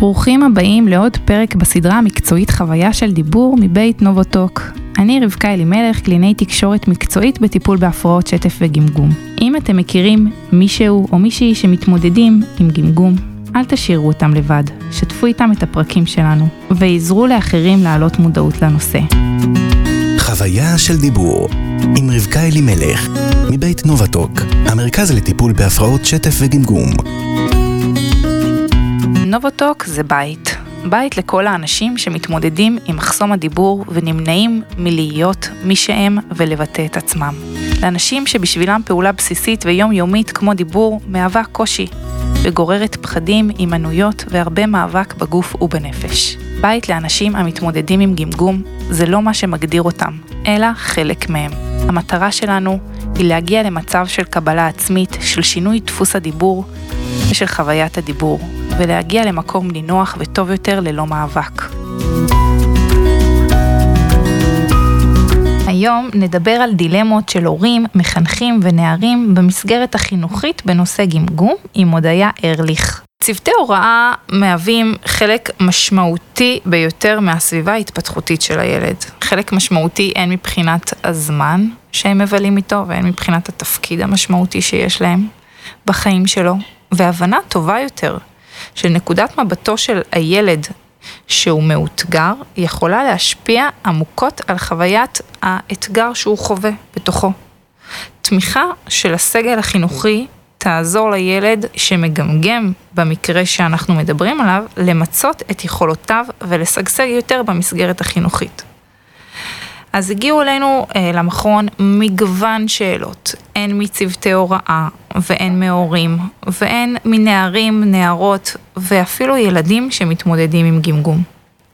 ברוכים הבאים לעוד פרק בסדרה המקצועית חוויה של דיבור מבית נובוטוק. אני רבקה אלימלך, קלינאי תקשורת מקצועית בטיפול בהפרעות שטף וגמגום. אם אתם מכירים מישהו או מישהי שמתמודדים עם גמגום, אל תשאירו אותם לבד, שתפו איתם את הפרקים שלנו, ויעזרו לאחרים להעלות מודעות לנושא. חוויה של דיבור עם רבקה אלימלך מבית נובוטוק, המרכז לטיפול בהפרעות שטף וגמגום. נובוטוק זה בית. בית לכל האנשים שמתמודדים עם מחסום הדיבור ונמנעים מלהיות מי שהם ולבטא את עצמם. לאנשים שבשבילם פעולה בסיסית ויומיומית כמו דיבור מהווה קושי וגוררת פחדים, אימנויות והרבה מאבק בגוף ובנפש. בית לאנשים המתמודדים עם גמגום זה לא מה שמגדיר אותם, אלא חלק מהם. המטרה שלנו היא להגיע למצב של קבלה עצמית, של שינוי דפוס הדיבור ושל חוויית הדיבור, ולהגיע למקום נינוח וטוב יותר ללא מאבק. היום נדבר על דילמות של הורים, מחנכים ונערים במסגרת החינוכית בנושא גמגום עם הודיה ארליך. צוותי הוראה מהווים חלק משמעותי ביותר מהסביבה ההתפתחותית של הילד. חלק משמעותי הן מבחינת הזמן שהם מבלים איתו והן מבחינת התפקיד המשמעותי שיש להם בחיים שלו, והבנה טובה יותר של נקודת מבטו של הילד שהוא מאותגר, יכולה להשפיע עמוקות על חוויית האתגר שהוא חווה בתוכו. תמיכה של הסגל החינוכי תעזור לילד שמגמגם במקרה שאנחנו מדברים עליו, למצות את יכולותיו ולסגסג יותר במסגרת החינוכית. אז הגיעו אלינו למכון מגוון שאלות, הן מצוותי הוראה והן מהורים והן מנערים, נערות ואפילו ילדים שמתמודדים עם גמגום.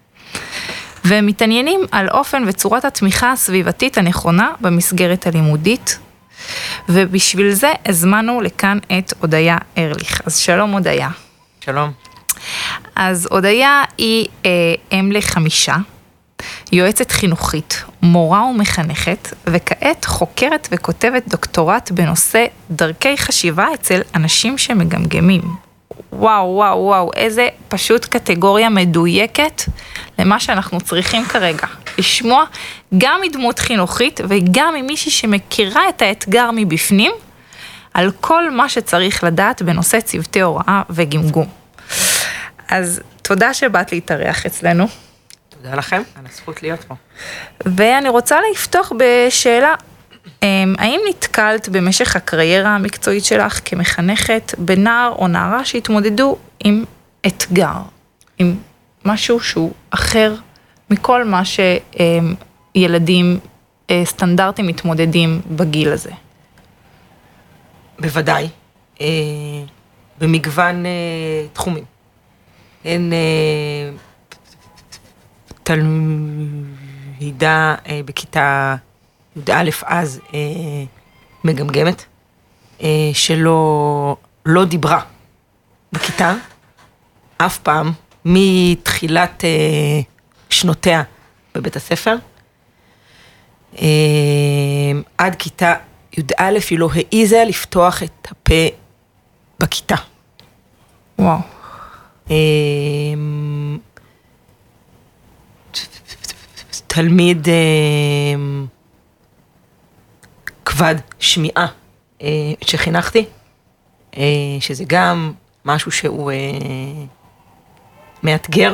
והם מתעניינים על אופן וצורת התמיכה הסביבתית הנכונה במסגרת הלימודית, ובשביל זה הזמנו לכאן את הודיה ארליך. אז שלום הודיה. שלום. אז הודיה היא אם ל5, יועצת חינוכית, מורה ומחנכת, וכעת חוקרת וכותבת דוקטורט בנושא דרכי חשיבה אצל אנשים שמגמגמים. וואו, וואו, וואו, איזה פשוט קטגוריה מדויקת למה שאנחנו צריכים כרגע. לשמוע גם מדמות חינוכית וגם ממישהי שמכירה את האתגר מבפנים, על כל מה שצריך לדעת בנושא צוותי הוראה וגמגום. אז תודה שבאת להתארח אצלנו. תודה לכם, על הזכות להיות פה. ואני רוצה לפתוח בשאלה, האם נתקלת במשך הקריירה המקצועית שלך כמחנכת בנער או נערה שהתמודדו עם אתגר, עם משהו שהוא אחר מכל מה שילדים סטנדרטים מתמודדים בגיל הזה? בוודאי, במגוון תחומים. הן תלמידה בכיתה י"א אז מגמגמת, שלא דיברה בכיתה, אף פעם, מתחילת שנותיה בבית הספר, עד כיתה י"א היא לא העיזה לפתוח את הפה בכיתה. וואו. תלמיד כבד שמיעה שחינכתי, שזה גם משהו שהוא מאתגר,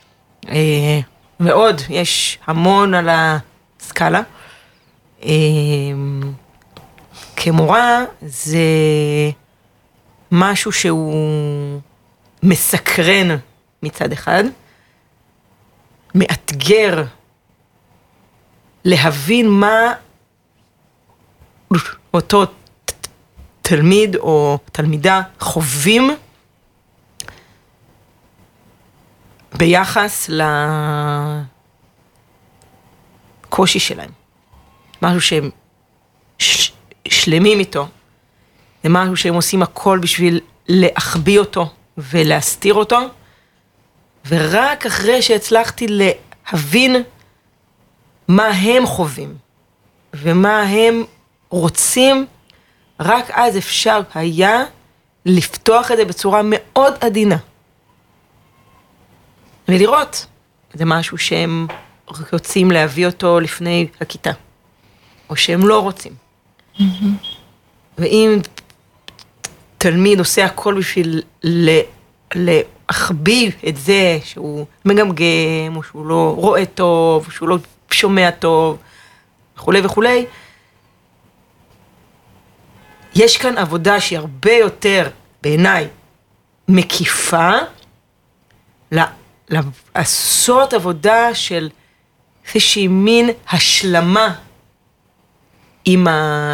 ועוד יש המון על הסקאלה. כמורה זה משהו שהוא מסקרן מצד אחד, מאתגר להבין מה אותו תלמיד או תלמידה חווים ביחס לקושי שלהם. משהו שהם שלמים איתו, זה משהו שהם עושים הכל בשביל להחביא אותו ולהסתיר אותו, ורק אחרי שהצלחתי להבין מה הם חווים ומה הם רוצים, רק אז אפשר היה לפתוח את זה בצורה מאוד עדינה. ולראות, זה משהו שהם רוצים להביא אותו לפני הכיתה, או שהם לא רוצים. ואם תלמיד עושה הכל בשביל להחביא את זה שהוא מגמגם, או שהוא לא רואה טוב, או שהוא לא שומע טוב, וכו' וכו', יש כאן עבודה שהיא הרבה יותר, בעיניי, מקיפה, לעשות עבודה של איזושהי מין השלמה עם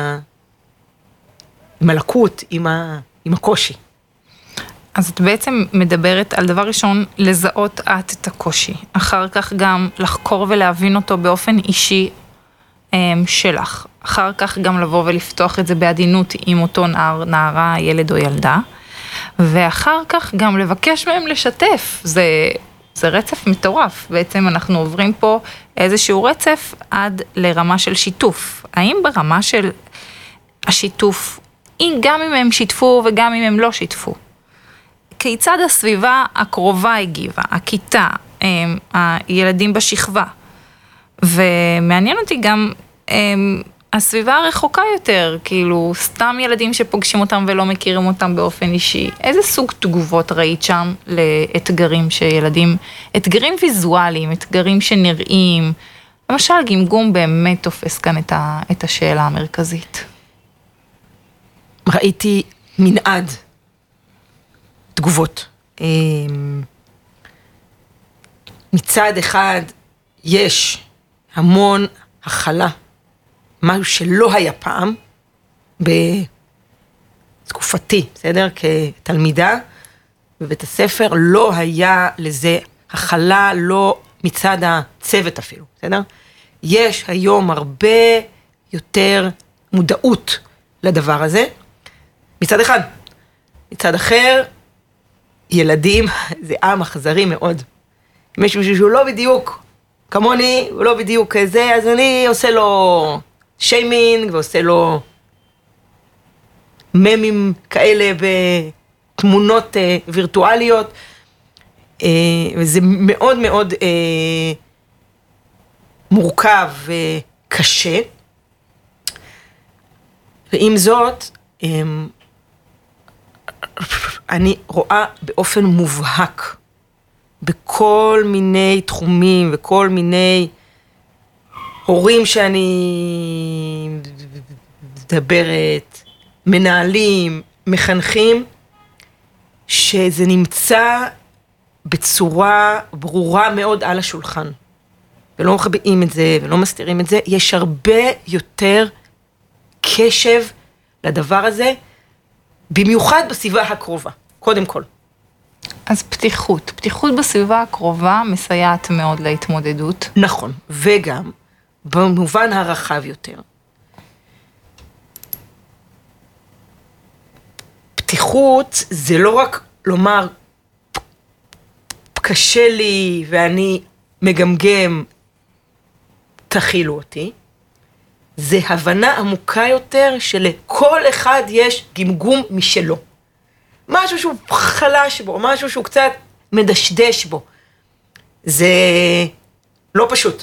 הלקות, עם הקושי. אז את בעצם מדברת על דבר ראשון, לזהות את הקושי. אחר כך גם לחקור ולהבין אותו באופן אישי שלך. אחר כך גם לבוא ולפתוח את זה בעדינות עם אותו נער, נערה, ילד או ילדה. ואחר כך גם לבקש מהם לשתף. זה רצף מטורף. בעצם אנחנו עוברים פה איזשהו רצף עד לרמה של שיתוף. האם ברמה של השיתוף, גם אם הם שיתפו וגם אם הם לא שיתפו, כיצד הסביבה הקרובה הגיבה, הכיתה, הילדים בשכבה, ומעניין אותי גם הסביבה הרחוקה יותר, כאילו סתם ילדים שפוגשים אותם ולא מכירים אותם באופן אישי, איזה סוג תגובות ראית שם לאתגרים שילדים, אתגרים ויזואליים, אתגרים שנראים, למשל גמגום באמת תופס כאן את השאלה המרכזית. ראיתי מנעד תגובות. מצד אחד יש המון הכלה, משהו שלא היה פעם, בתקופתי, בסדר? כתלמידה בבית הספר, לא היה לזה הכלה, לא מצד הצוות אפילו, בסדר? יש היום הרבה יותר מודעות לדבר הזה, מצד אחד. מצד אחר, ילדים זה עם אכזרי מאוד. אם יש מישהו שהוא לא בדיוק כמוני, הוא לא בדיוק כזה, אז אני עושה לו שיימינג, ועושה לו ממים כאלה בתמונות וירטואליות, וזה מאוד מאוד מורכב וקשה. ועם זאת, אני רואה באופן מובהק, בכל מיני תחומים וכל מיני הורים שאני מדברת, מנהלים, מחנכים, שזה נמצא בצורה ברורה מאוד על השולחן. ולא מחביאים את זה ולא מסתירים את זה, יש הרבה יותר קשב לדבר הזה, במיוחד בסביבה הקרובה, קודם כל. אז פתיחות בסביבה הקרובה מסייעת מאוד להתמודדות. נכון, וגם במובן הרחב יותר. פתיחות זה לא רק לומר, קשה לי ואני מגמגם, תכילו אותי. זה הבנה עמוקה יותר שלכל אחד יש גמגום משלו. משהו שהוא חלש בו, משהו שהוא קצת מדשדש בו. זה לא פשוט.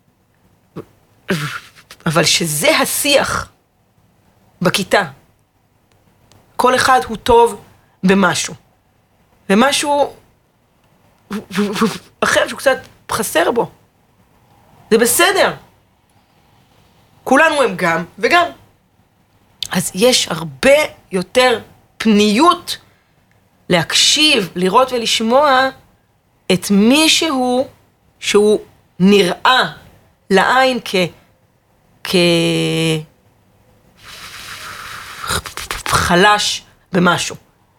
אבל שזה השיח בכיתה. כל אחד הוא טוב במשהו. ומשהו אחר שהוא קצת חסר בו. זה בסדר. כולנו הם גם וגם. אז יש הרבה יותר פניות להקשיב, לראות ולשמוע את מישהו שהוא נראה לעין חלש במשהו.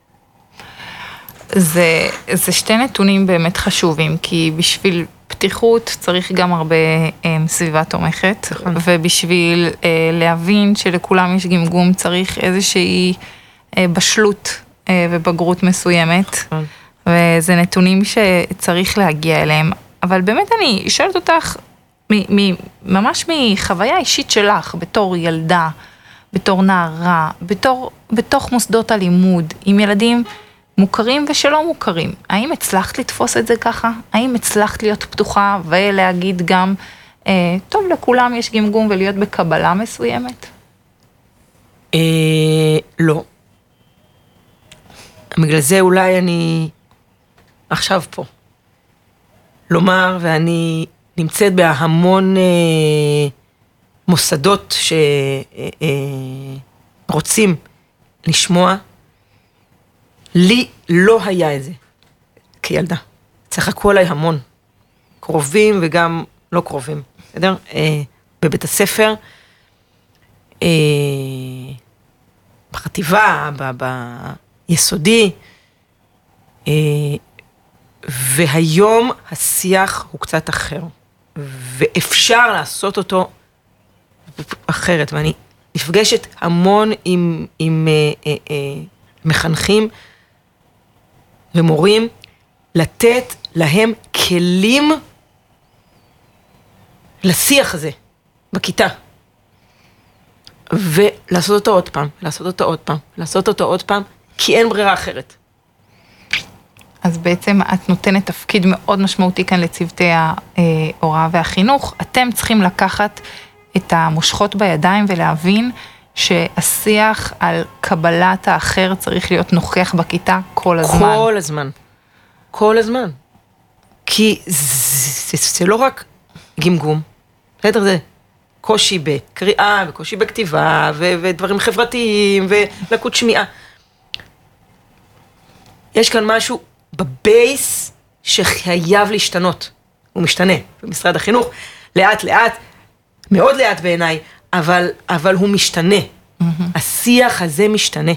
זה שתי נתונים באמת חשובים, כי בשביל פתיחות צריך גם הרבה סביבה תומכת, ובשביל להבין שלכולם יש גמגום צריך איזושהי בשלות ובגרות מסוימת, וזה נתונים שצריך להגיע אליהם. אבל באמת אני שואלת אותך, ממש מחוויה אישית שלך, בתור ילדה, בתור נערה, בתוך מוסדות הלימוד, עם ילדים מוכרים ושלא מוכרים. האם הצלחת לתפוס את זה ככה? האם הצלחת להיות פתוחה ולהגיד גם, טוב, לכולם יש גמגום ולהיות בקבלה מסוימת? לא. בגלל זה אולי אני עכשיו פה. לומר, ואני נמצאת בהמון מוסדות שרוצים לשמוע, לי לא היה את זה כילדה. צחקו עליי המון, קרובים וגם לא קרובים, בסדר? בבית הספר, בחטיבה, ביסודי, והיום השיח הוא קצת אחר, ואפשר לעשות אותו אחרת, ואני נפגשת המון עם מחנכים ומורים, לתת להם כלים לשיח הזה בכיתה, ולעשות אותו עוד פעם, לעשות אותו עוד פעם, לעשות אותו עוד פעם, כי אין ברירה אחרת. אז בעצם את נותנת תפקיד מאוד משמעותי כאן לצוותי ההוראה והחינוך. אתם צריכים לקחת את המושכות בידיים ולהבין שהשיח על קבלת האחר צריך להיות נוכח בכיתה כל הזמן. כל הזמן. כל הזמן. כי זה לא רק גמגום. בסדר, זה קושי בקריאה, וקושי בכתיבה, ודברים חברתיים, ולקות שמיעה. יש כאן משהו בבייס שחייב להשתנות. הוא משתנה במשרד החינוך, לאט לאט, מאוד לאט בעיניי, אבל הוא משתנה. השיח הזה משתנה.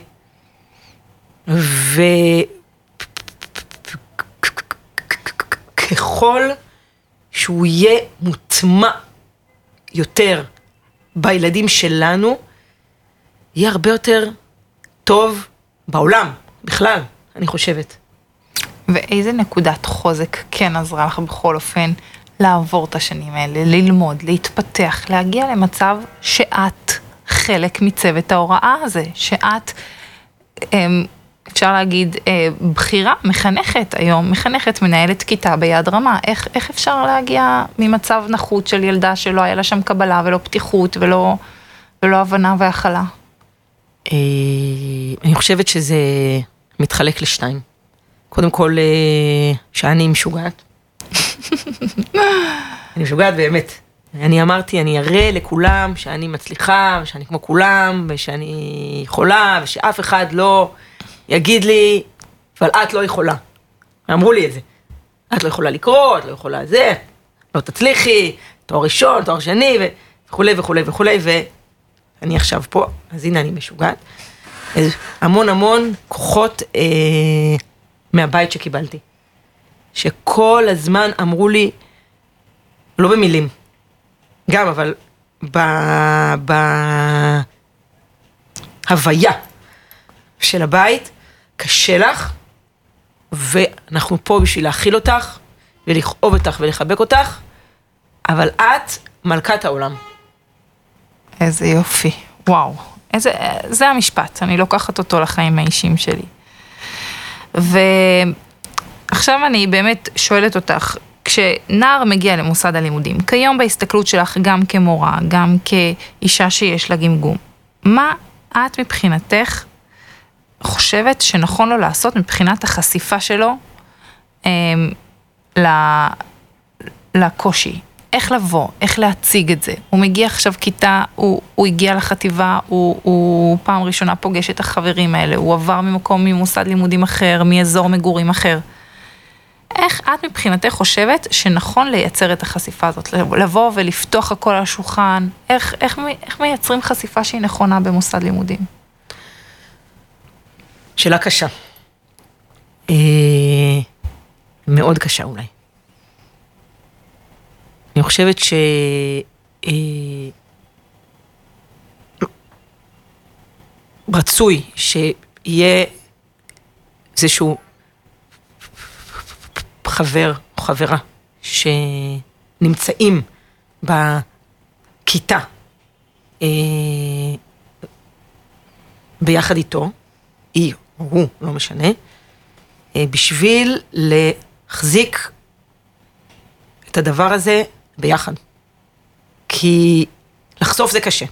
וככל שהוא יהיה מוטמע יותר בילדים שלנו, יהיה הרבה יותר טוב בעולם, בכלל, אני חושבת. ואיזה נקודת חוזק כן עזרה לך בכל אופן לעבור את השנים האלה, ללמוד, להתפתח, להגיע למצב שאת חלק מצוות ההוראה הזה, שאת, אפשר להגיד, בחירה, מחנכת היום, מחנכת מנהלת כיתה ביד רמה. איך אפשר להגיע ממצב נחות של ילדה שלא היה לה שם קבלה ולא פתיחות ולא הבנה והכלה? אני חושבת שזה מתחלק לשתיים. קודם כל, שאני משוגעת. אני משוגעת באמת. אני אמרתי, אני אראה לכולם שאני מצליחה, ושאני כמו כולם, ושאני יכולה, ושאף אחד לא יגיד לי, אבל את לא יכולה. אמרו לי את זה. את לא יכולה לקרוא, את לא יכולה זה, לא תצליחי, תואר ראשון, תואר שני, וכו' וכו' וכו', ואני עכשיו פה, אז הנה אני משוגעת. המון כוחות מהבית שקיבלתי. שכל הזמן אמרו לי, לא במילים, גם, אבל בהוויה של הבית, קשה לך, ואנחנו פה בשביל להכיל אותך, ולכאוב אותך ולחבק אותך, אבל את מלכת העולם. איזה יופי, וואו. זה המשפט, אני לוקחת אותו לחיים האישיים שלי. ועכשיו אני באמת שואלת אותך, כשנער מגיע למוסד הלימודים, כיום בהסתכלות שלך גם כמורה, גם כאישה שיש לה גמגום, מה את מבחינתך חושבת שנכון לו לעשות מבחינת החשיפה שלו לקושי? איך לבוא, איך להציג את זה? הוא מגיע עכשיו כיתה, הוא הגיע לחטיבה, הוא פעם ראשונה פוגש את החברים האלה, הוא עבר ממוסד לימודים אחר, מאזור מגורים אחר. איך את מבחינתך חושבת שנכון לייצר את החשיפה הזאת? לבוא ולפתוח הכל על השולחן? איך מייצרים חשיפה שהיא נכונה במוסד לימודים? שאלה קשה. מאוד קשה אולי. אני חושבת רצוי שיהיה איזשהו חבר או חברה שנמצאים בכיתה ביחד איתו, היא או הוא, לא משנה, בשביל להחזיק את הדבר הזה ביחד. כי לחשוף זה קשה.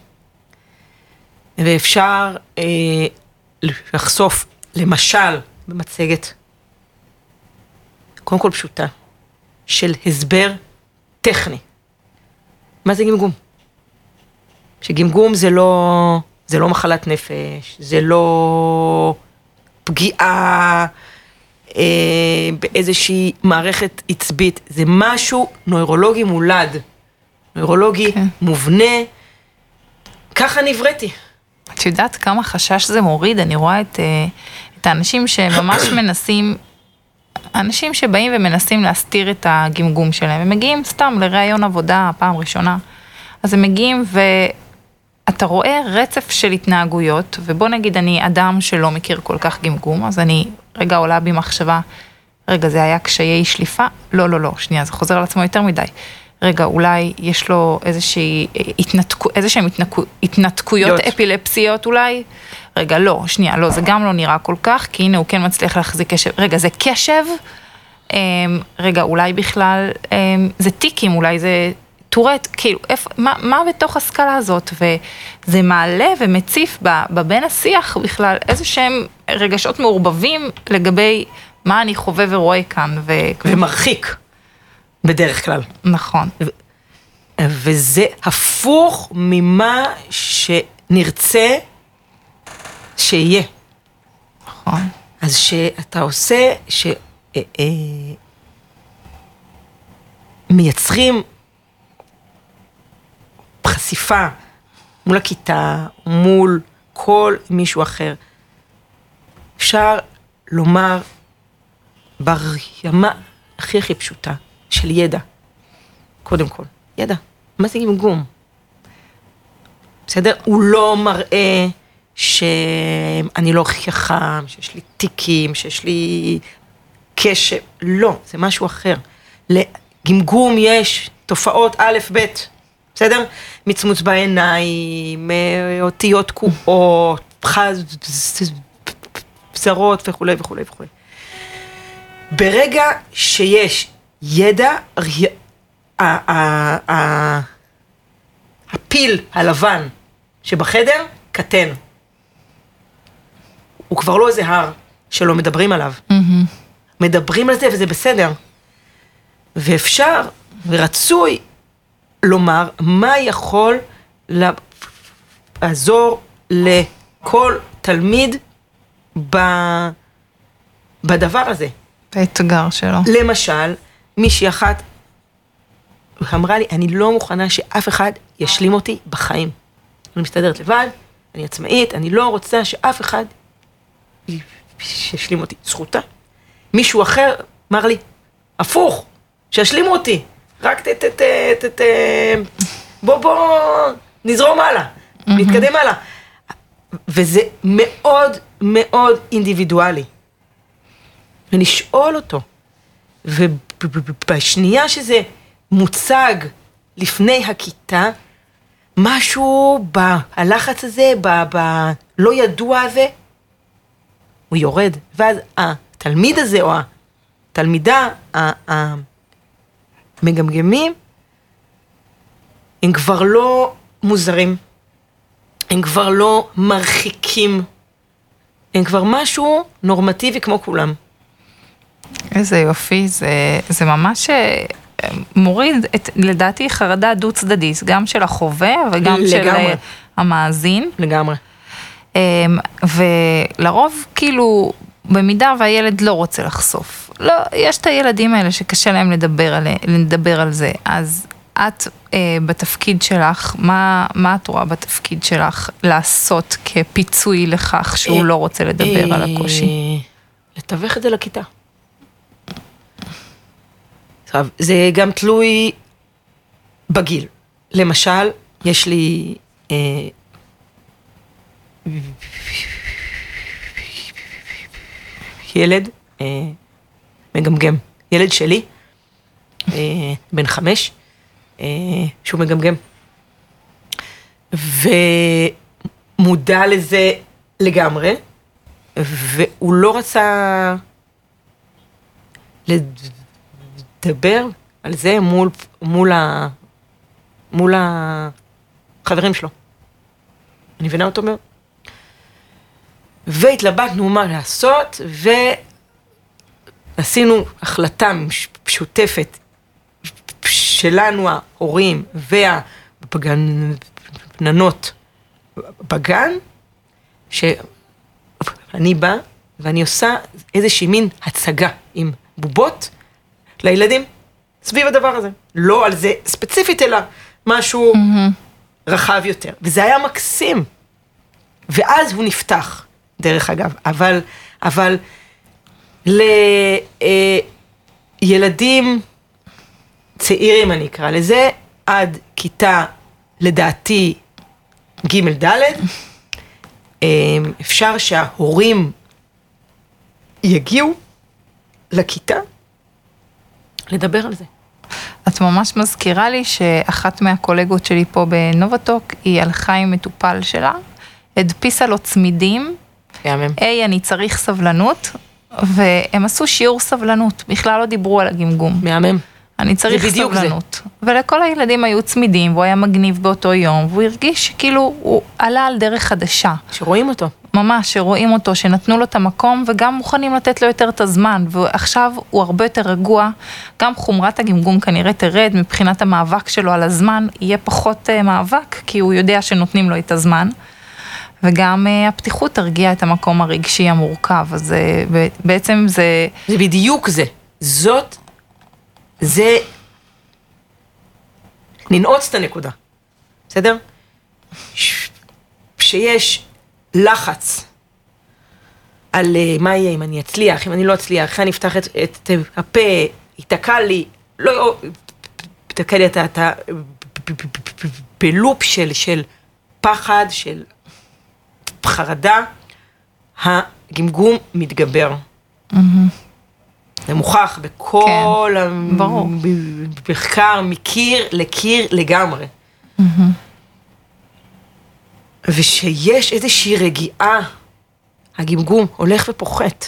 ואפשר לחשוף, למשל, במצגת, קודם כל פשוטה, של הסבר טכני. מה זה גמגום? שגמגום זה לא מחלת נפש, זה לא פגיעה באיזושהי מערכת עצבית, זה משהו נוירולוגי מולד, נוירולוגי מובנה, ככה נבראתי. את יודעת כמה חשש זה מוריד? אני רואה את האנשים שממש מנסים, אנשים שבאים ומנסים להסתיר את הגמגום שלהם, הם מגיעים סתם לראיון עבודה פעם ראשונה, אז הם מגיעים ואתה רואה רצף של התנהגויות, ובוא נגיד אני אדם שלא מכיר כל כך גמגום, אז אני רגע עולה בי מחשבה, רגע זה היה קשיי שליפה? לא, שנייה, זה חוזר על עצמו יותר מדי. רגע, אולי יש לו איזשהם התנתקויות אפילפסיות אולי? רגע, לא, שנייה, לא, זה גם לא נראה כל כך, כי הנה הוא כן מצליח להחזיק קשב. רגע, זה קשב? רגע, אולי בכלל, זה טיקים, אולי זה טורט, כאילו, מה בתוך הסקלה הזאת? וזה מעלה ומציף בבין השיח בכלל איזשהם רגשות מעורבבים לגבי מה אני חווה ורואה כאן. ומרחיק. בדרך כלל. נכון. וזה הפוך ממה שנרצה שיהיה. נכון. אז שאתה עושה, מייצרים חשיפה מול הכיתה, מול כל מישהו אחר. אפשר לומר ברמה הכי פשוטה, של ידע. קודם כל, ידע. מה זה גמגום? בסדר? הוא לא מראה שאני לא חכם, שיש לי תיקים, שיש לי קשב. לא, זה משהו אחר. לגמגום יש תופעות א' ב', בסדר? מצמוץ בעיניים, אותיות קועות, פזרות וכו' וכו' וכו'. ברגע שיש ידע, הפיל הלבן שבחדר קטן. הוא כבר לא איזה הר שלא מדברים עליו. מדברים על זה וזה בסדר. ואפשר ורצוי לומר מה יכול לעזור לכל תלמיד בדבר הזה. באתגר שלו. למשל, מישהי אחת אמרה לי, אני לא מוכנה שאף אחד ישלים אותי בחיים. אני מסתדרת לבד, אני עצמאית, אני לא רוצה שאף אחד ישלים אותי. זכותה. מישהו אחר אמר לי, הפוך, שישלימו אותי. רק בוא, נזרום הלאה, נתקדם הלאה. וזה מאוד מאוד אינדיבידואלי. ונשאול אותו. ובשנייה שזה מוצג לפני הכיתה, משהו בלחץ הזה, בלא ידוע הזה, הוא יורד. ואז התלמיד הזה או התלמידה המגמגמים, הם כבר לא מוזרים, הם כבר לא מרחיקים, הם כבר משהו נורמטיבי כמו כולם. איזה יופי, זה ממש מוריד, לדעתי, חרדה דו צדדית, גם של החווה וגם של המאזין. לגמרי. ולרוב, כאילו, במידה והילד לא רוצה לחשוף. לא, יש את הילדים האלה שקשה להם לדבר על זה, אז את בתפקיד שלך, מה את רואה בתפקיד שלך לעשות כפיצוי לכך שהוא לא רוצה לדבר על הקושי? לתווך את זה לכיתה. עכשיו, זה גם תלוי בגיל. למשל, יש לי ילד מגמגם. ילד שלי, בן 5, שהוא מגמגם. ומודע לזה לגמרי, והוא לא רצה לדבר על זה מול החברים שלו. אני מבינה אותו אומר. והתלבטנו מה לעשות, ועשינו החלטה משותפת שלנו, ההורים והגננות בגן, שאני באה ואני עושה איזושהי מין הצגה עם בובות לילדים סביב הדבר הזה. לא על זה ספציפית, אלא משהו רחב יותר. וזה היה מקסים. ואז הוא נפתח, דרך אגב. אבל לילדים צעירים, אני אקרא לזה, עד כיתה, לדעתי, ג' ד', אפשר שההורים יגיעו לכיתה לדבר על זה. את ממש מזכירה לי שאחת מהקולגות שלי פה בנובטוק, היא הלכה עם מטופל שלה, הדפיסה לו צמידים, היי, אני צריך סבלנות, והם עשו שיעור סבלנות, בכלל לא דיברו על הגמגום. מהמם. אני צריך סבלנות. ולכל הילדים היו צמידים, והוא היה מגניב באותו יום, והוא הרגיש שכאילו הוא עלה על דרך חדשה. שרואים אותו. ממש, שרואים אותו, שנתנו לו את המקום, וגם מוכנים לתת לו יותר את הזמן, ועכשיו הוא הרבה יותר רגוע, גם חומרת הגמגום כנראה תרד, מבחינת המאבק שלו על הזמן, יהיה פחות מאבק, כי הוא יודע שנותנים לו את הזמן, וגם הפתיחות תרגיע את המקום הרגשי המורכב, אז בעצם זה... זה בדיוק זה. זה ננעוץ את הנקודה, בסדר? שיש לחץ על מה יהיה, אם אני אצליח, אם אני לא אצליח, איך אני אפתח את הפה, יתקע לי, לא, יתקע לי את בלופ של פחד, של חרדה, הגמגום מתגבר. זה מוכח בכל המחקר, מקיר לקיר לגמרי. ושיש איזושהי רגיעה, הגמגום הולך ופוחת.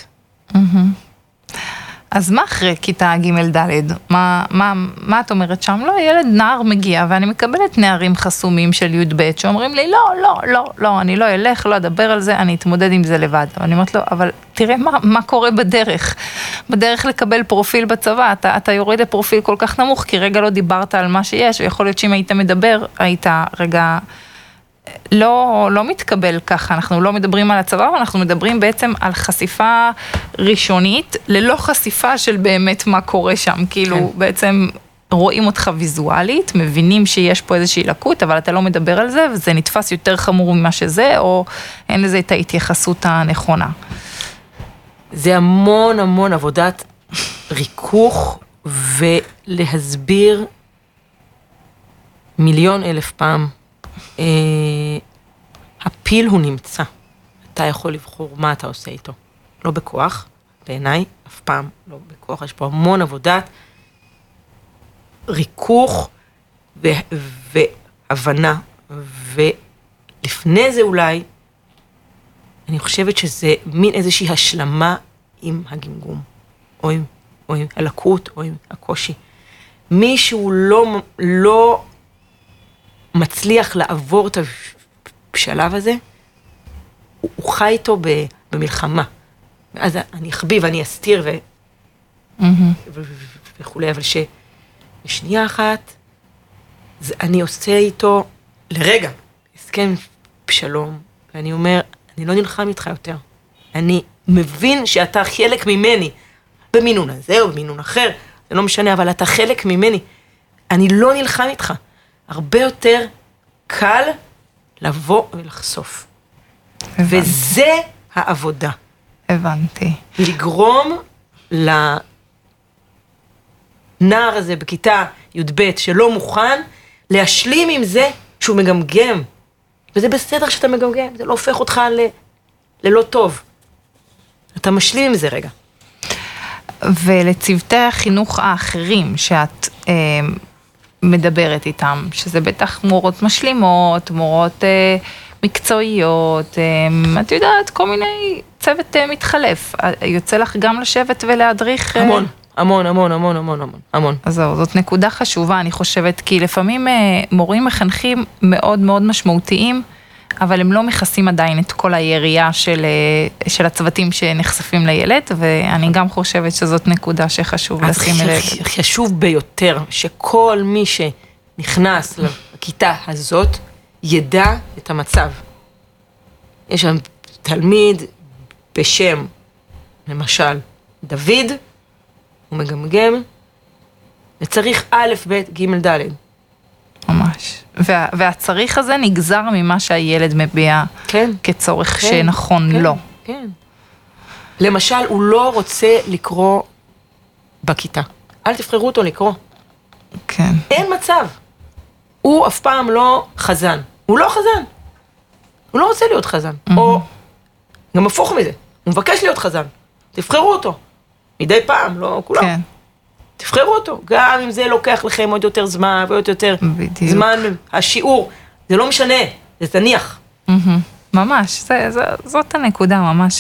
אז מה אחרי כיתה ג' ד'? מה את אומרת שם? לא, ילד נער מגיע, ואני מקבלת נערים חסומים של י' ב' שאומרים לי, לא, אני לא אלך, לא אדבר על זה, אני אתמודד עם זה לבד. ואני אומרת לו, אבל תראה מה קורה בדרך. בדרך לקבל פרופיל בצבא, אתה יורד לפרופיל כל כך נמוך, כי רגע לא דיברת על מה שיש, ויכול להיות שאם היית מדבר, היית רגע... לא מתקבל ככה, אנחנו לא מדברים על הצבא, אנחנו מדברים בעצם על חשיפה ראשונית, ללא חשיפה של באמת מה קורה שם, כאילו בעצם רואים אותך ויזואלית, מבינים שיש פה איזושהי לקות, אבל אתה לא מדבר על זה, וזה נתפס יותר חמור ממה שזה, או אין לזה את ההתייחסות הנכונה. זה המון עבודת ריכוך, ולהסביר 1,000,000 פעם, הפיל הוא נמצא. אתה יכול לבחור מה אתה עושה איתו. לא בכוח, בעיניי, אף פעם לא בכוח. יש פה המון עבודת ריכוך והבנה. ולפני זה אולי, אני חושבת שזה מין איזושהי השלמה עם הגמגום, או עם הלקות, או עם הקושי. מישהו לא מצליח לעבור את השלב הזה, הוא חי איתו במלחמה. אז אני אחביא ואני אסתיר וכו', אבל בשנייה אחת, אני עושה איתו לרגע, הסכם שלום, ואני אומר, אני לא נלחם איתך יותר. אני מבין שאתה חלק ממני, במינון הזה או במינון אחר, זה לא משנה, אבל אתה חלק ממני. אני לא נלחם איתך. הרבה יותר קל לבוא ולחשוף. הבנתי. וזה העבודה. הבנתי. לגרום לנער הזה בכיתה י"ב שלא מוכן, להשלים עם זה שהוא מגמגם. וזה בסדר שאתה מגמגם, זה לא הופך אותך ללא טוב. אתה משלים עם זה רגע. ולצוותי החינוך האחרים שאת מדברת איתם, שזה בטח מורות משלימות, מורות מקצועיות, את יודעת, כל מיני צוות מתחלף. יוצא לך גם לשבת ולהדריך? המון, המון, המון, המון, המון, המון. אז זהו, זאת נקודה חשובה, אני חושבת, כי לפעמים מורים מחנכים מאוד מאוד משמעותיים, אבל הם לא מכסים עדיין את כל היריעה של הצוותים שנחשפים לילד, ואני גם חושבת שזאת נקודה שחשוב לשים לב. חשוב ביותר שכל מי שנכנס לכיתה הזאת ידע את המצב. יש שם תלמיד בשם, למשל, דוד, הוא מגמגם, וצריך א', ב', ג', ד'. ממש. והצריך הזה נגזר ממה שהילד מביע כצורך שנכון לו. כן. למשל, הוא לא רוצה לקרוא בכיתה. אל תבחרו אותו לקרוא. כן. אין מצב. הוא אף פעם לא חזן. הוא לא חזן. הוא לא רוצה להיות חזן. או גם הפוך מזה. הוא מבקש להיות חזן. תבחרו אותו. מדי פעם, לא כולם. כן. תבחרו אותו. גם אם זה לוקח לכם עוד יותר זמן, ועוד יותר זמן, השיעור, זה לא משנה, זה תניח. ממש, זאת הנקודה ממש,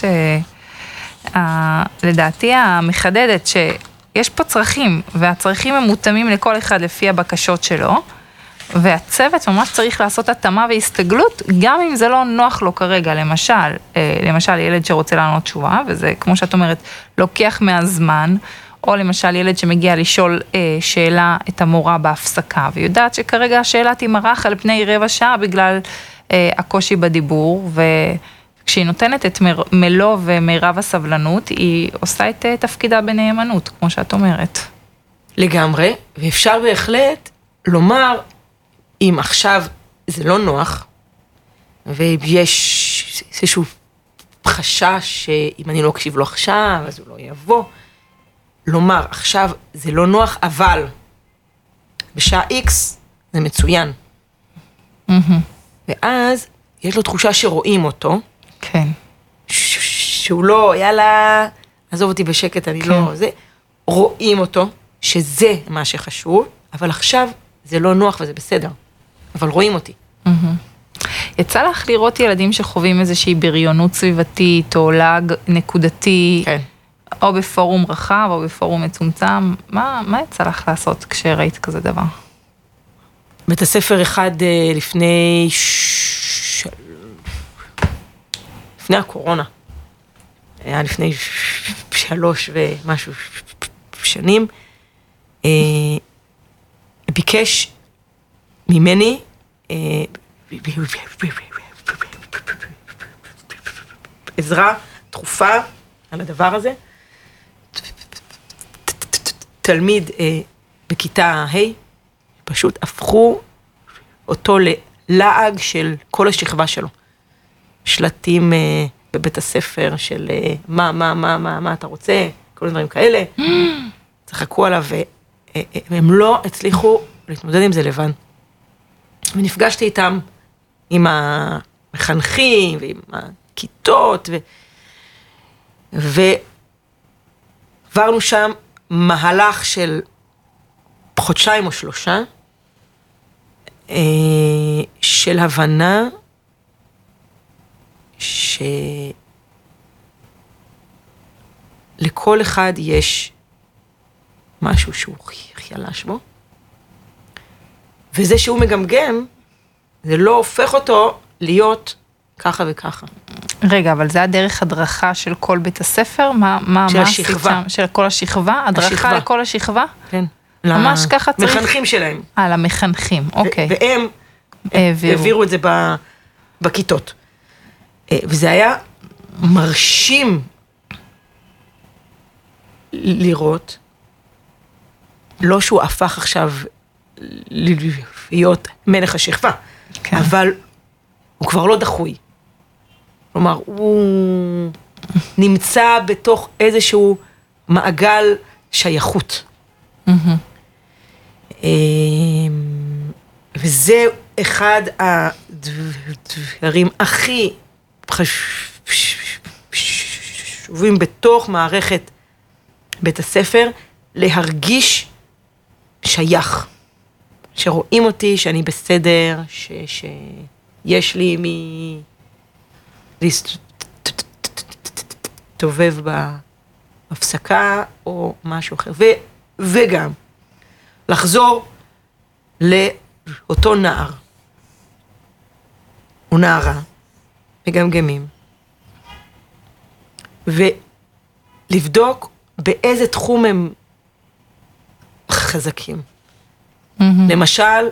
לדעתי המחדדת, שיש פה צרכים, והצרכים הם מותאמים לכל אחד לפי הבקשות שלו, והצוות ממש צריך לעשות התאמה והסתגלות, גם אם זה לא נוח לו כרגע, למשל ילד שרוצה לענות תשובה, וזה כמו שאת אומרת, לוקח מהזמן, או למשל ילד שמגיע לשאול שאלה את המורה בהפסקה, ויודעת שכרגע השאלה תימרח על פני רבע שעה בגלל הקושי בדיבור, וכשהיא נותנת את מלוא ומירב הסבלנות, היא עושה את תפקידה בנאמנות, כמו שאת אומרת. לגמרי, ואפשר בהחלט לומר, אם עכשיו זה לא נוח, ויש איזשהו חשש שאם אני לא אקשיב לו עכשיו, אז הוא לא יבוא, לומר, עכשיו זה לא נוח, אבל בשעה X זה מצוין. ואז יש לו תחושה שרואים אותו. כן. שהוא לא, יאללה, עזוב אותי בשקט, אני לא, זה. רואים אותו, שזה מה שחשוב, אבל עכשיו זה לא נוח וזה בסדר. אבל רואים אותי. יצא לך לראות ילדים שחווים איזושהי בריונות סביבתית, או לעג נקודתי, כן. או בפורום רחב, או בפורום מצומצם, מה יצא לך לעשות כשראית כזה דבר? בית הספר אחד לפני הקורונה, היה לפני 3 ומשהו שנים, ביקש ממני עזרה דחופה על הדבר הזה. תלמיד בכיתה ה' פשוט הפכו אותו ללעג של כל השכבה שלו. שלטים בבית הספר של מה אתה רוצה, כל דברים כאלה. צחקו עליו והם לא הצליחו להתמודד עם זה לבד. ונפגשתי איתם, עם המחנכים ועם הכיתות ועברנו שם מהלך של 2 או 3 של הבנה שלכל אחד יש משהו שהוא חלש בו, וזה שהוא מגמגם, זה לא הופך אותו להיות ככה וככה. רגע, אבל זה הדרך הדרכה של כל בית הספר? של השכבה. של כל השכבה? הדרכה לכל השכבה? כן. ממש ככה צריך? למחנכים שלהם. למחנכים, אוקיי. והם העבירו את זה בכיתות. וזה היה מרשים לראות, לא שהוא הפך עכשיו להיות מלך השכבה, כן. אבל הוא כבר לא דחוי. כלומר, הוא נמצא בתוך איזשהו מעגל שייכות. וזה אחד הדברים הכי חשובים בתוך מערכת בית הספר, להרגיש שייך, שרואים אותי, שאני בסדר, שיש לי להסתובב הפסקה או משהו אחר. וגם לחזור לאותו נער או נערה, מגמגמים, ולבדוק באיזה תחום הם חזקים. למשל,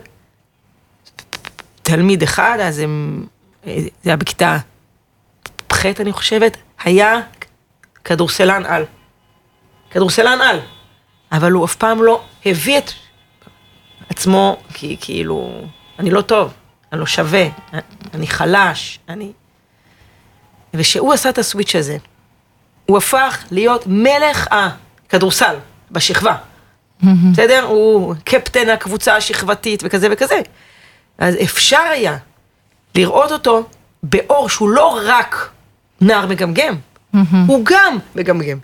תלמיד אחד, אז זה היה בכיתה ח' אני חושבת, היה כדורסלן על. כדורסלן על. אבל הוא אף פעם לא הביא את עצמו, כאילו, אני לא טוב, אני לא שווה, אני חלש, ושהוא עשה את הסוויץ' הזה, הוא הפך להיות מלך הכדורסל בשכבה. בסדר? הוא קפטן הקבוצה השכבתית וכזה וכזה. אז אפשר היה לראות אותו באור שהוא לא רק נער מגמגם, הוא גם מגמגם.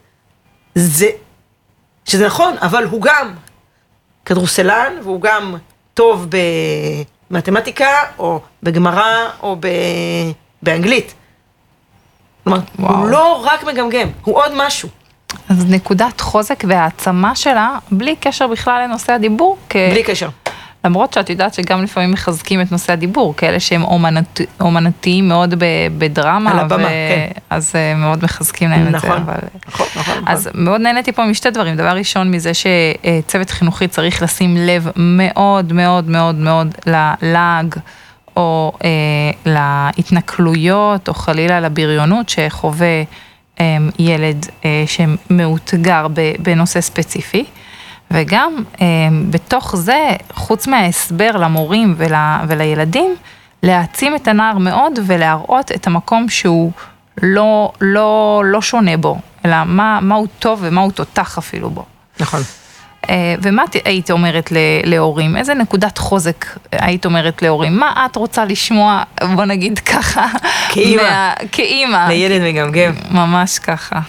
שזה נכון, אבל הוא גם כדורסלן, והוא גם טוב במתמטיקה, או בגמרא, או באנגלית. כלומר, הוא לא רק מגמגם, הוא עוד משהו. אז נקודת חוזק והעצמה שלה, בלי קשר בכלל לנושא הדיבור. בלי קשר. למרות שאת יודעת שגם לפעמים מחזקים את נושא הדיבור, כאלה שהם אומנותיים מאוד בדרמה. על הבמה, כן. אז מאוד מחזקים להם את זה. נכון. אז מאוד נהניתי פה משתי דברים. דבר ראשון מזה שצוות חינוכי צריך לשים לב מאוד מאוד מאוד מאוד ללעג, או להתנכלויות, או חלילה לבריונות שחווה ילד שמאותגר בנושא ספציפי. וגם בתוך זה, חוץ מההסבר למורים ולילדים, להעצים את הנער מאוד ולהראות את המקום שהוא לא שונה בו, אלא מה הוא טוב ומה הוא תותח אפילו בו. נכון. ומה היית אומרת להורים? איזה נקודת חוזק היית אומרת להורים? מה את רוצה לשמוע, בוא נגיד ככה, כאימא. לילד מגמגם. ממש ככה.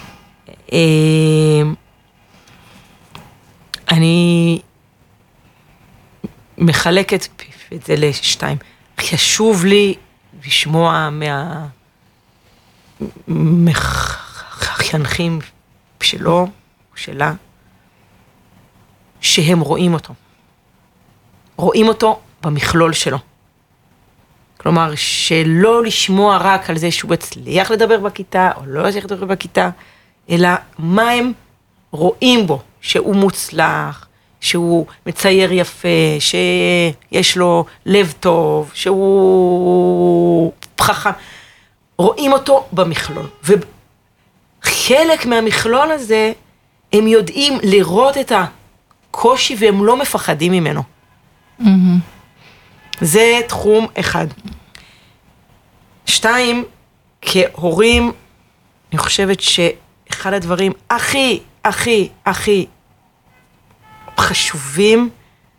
אני מחלקת את זה לשתיים. חשוב לי לשמוע מהחינכים שלו, שלה, שהם רואים אותו. רואים אותו במכלול שלו. כלומר, שלא לשמוע רק על זה שהוא הצליח לדבר בכיתה, או לא הצליח לדבר בכיתה, אלא מה הם רואים בו, שהוא מוצלח, שהוא מצייר יפה, שיש לו לב טוב, שהוא חכם. רואים אותו במכלול. וחלק מהמכלול הזה, הם יודעים לראות את הקושי והם לא מפחדים ממנו. זה תחום אחד. 2, כהורים, אני חושבת שאחד הדברים הכי חשובים,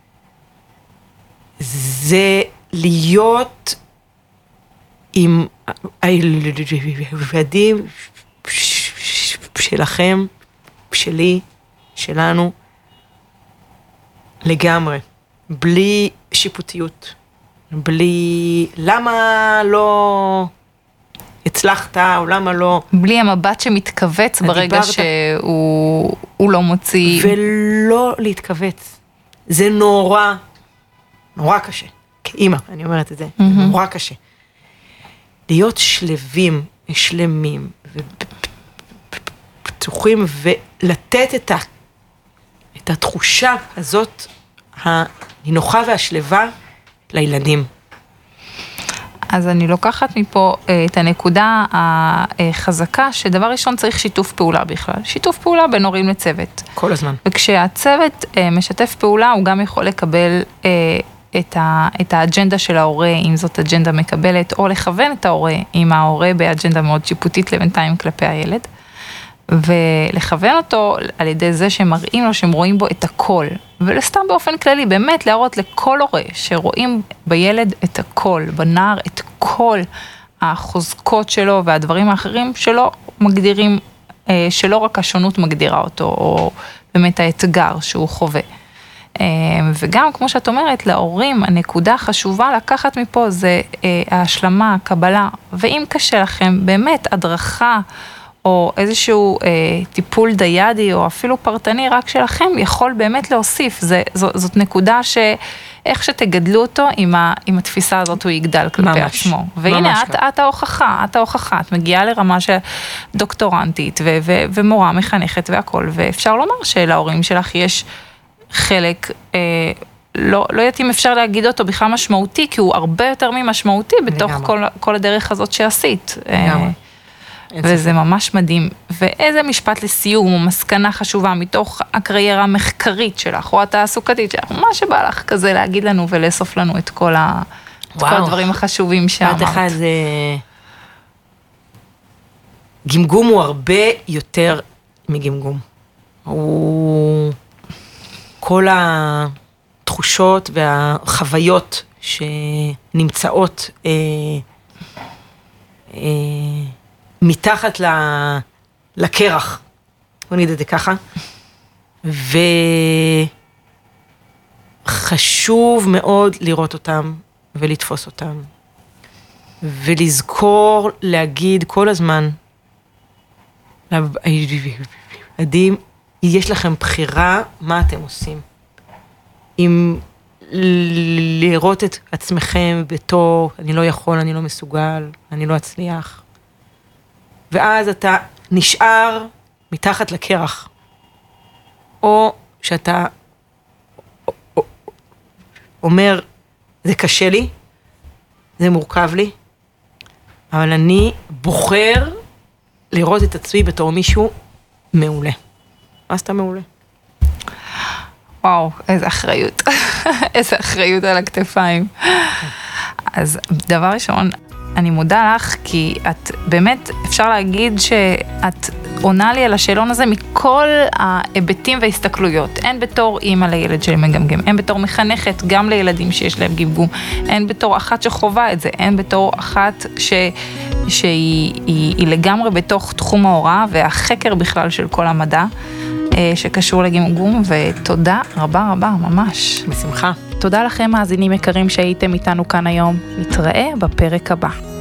זה להיות עם הילדים שלכם, שלי, שלנו, לגמרי, בלי שיפוטיות, בלי למה לא הצלחת או למה לא... בלי המבט שמתכווץ ברגע שהוא לא מוציא... ולא להתכווץ. זה נורא קשה. כאמא, אני אומרת את זה, זה נורא קשה. להיות שלמים ופתוחים ולתת את התחושה הזאת הנינוחה והשלווה לילדים. אז אני לוקחת מפה את הנקודה החזקה, שדבר ראשון צריך שיתוף פעולה בכלל. שיתוף פעולה בין הורים לצוות. כל הזמן. וכשהצוות משתף פעולה, הוא גם יכול לקבל את האג'נדה של ההורה, אם זאת אג'נדה מקבלת, או לכוון את ההורה, אם ההורה באג'נדה מאוד שיפוטית לבינתיים כלפי הילד. ולכוון אותו על ידי זה שהם מראים לו שהם רואים בו את הכל, ולסתם באופן כללי, באמת להראות לכל הורה שרואים בילד את הכל, בנער את כל החוזקות שלו והדברים האחרים שלו מגדירים, שלא רק השונות מגדירה אותו, או באמת האתגר שהוא חווה. וגם כמו שאת אומרת, להורים הנקודה החשובה לקחת מפה זה ההשלמה, הקבלה, ואם קשה לכם, באמת הדרכה, או איזשהו טיפול דיידי, או אפילו פרטני רק שלכם, יכול באמת להוסיף. זאת נקודה שאיך שתגדלו אותו, עם התפיסה הזאת הוא יגדל כלפי עצמו. והנה, את ההוכחה, את מגיעה לרמה של דוקטורנטית, ומורה מחנכת והכל, ואפשר לומר שלהורים שלך יש חלק, לא יודעת אם אפשר להגיד אותו בכלל משמעותי, כי הוא הרבה יותר ממשמעותי בתוך כל הדרך הזאת שעשית. וזה ממש מדהים. ואיזה משפט לסיום, או מסקנה חשובה מתוך הקריירה המחקרית שלך, או התעסוקתית שלך, מה שבא לך כזה להגיד לנו ולאסוף לנו את כל הדברים החשובים שאמרת. עוד אחד זה... גמגום הוא הרבה יותר מגמגום. הוא... כל התחושות והחוויות שנמצאות מתחת לקרח, בוא נגיד את זה ככה, וחשוב מאוד לראות אותם ולתפוס אותם, ולזכור להגיד כל הזמן, עדים, יש לכם בחירה מה אתם עושים. אם לראות את עצמכם בתור, אני לא יכול, אני לא מסוגל, אני לא אצליח. ואז אתה נשאר מתחת לקרח. או שאתה אומר, זה קשה לי, זה מורכב לי, אבל אני בוחר לראות את עצמי בתור מישהו מעולה. אז אתה מעולה. וואו, איזה אחריות. איזה אחריות על הכתפיים. אז דבר ראשון, אני מודה לך, כי את באמת, אפשר להגיד שאת עונה לי על השאלון הזה מכל ההיבטים וההסתכלויות. אין בתור אימא לילד שלי מגמגם, אין בתור מחנכת גם לילדים שיש להם גמגום, אין בתור אחת שחובה את זה, אין בתור אחת שהיא לגמרי בתוך תחום ההוראה והחקר בכלל של כל המדע שקשור לגמגום, ותודה רבה רבה, ממש. בשמחה. תודה לכם מאזינים יקרים שהייתם איתנו כאן היום. נתראה בפרק הבא.